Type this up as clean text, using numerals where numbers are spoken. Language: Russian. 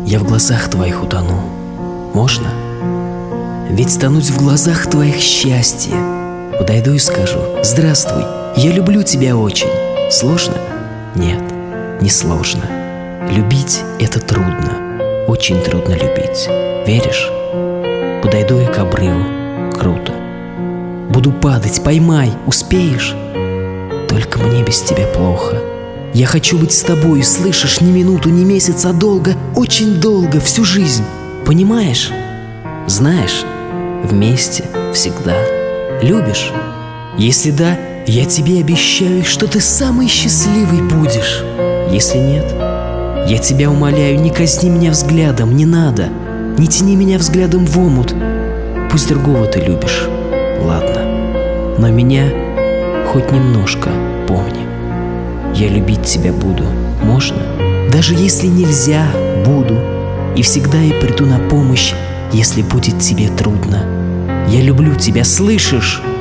я в глазах твоих утону. Можно? Ведь тонуть в глазах твоих счастье. Подойду и скажу: здравствуй, я люблю тебя очень. Сложно? Нет, не сложно. Любить — это трудно, очень трудно любить. Веришь? Подойду я к обрыву, круто. Буду падать, поймай, успеешь? Только мне без тебя плохо. Я хочу быть с тобой, слышишь, не минуту, не месяц, а долго, очень долго, всю жизнь. Понимаешь? Знаешь, вместе, всегда. Любишь? Если да, я тебе обещаю, что ты самый счастливый будешь. Если нет, я тебя умоляю, не казни меня взглядом, не надо. Не тяни меня взглядом в омут. Пусть другого ты любишь, ладно. Но меня хоть немножко помни. Я любить тебя буду, можно? Даже если нельзя, буду. И всегда и приду на помощь, если будет тебе трудно. Я люблю тебя, слышишь?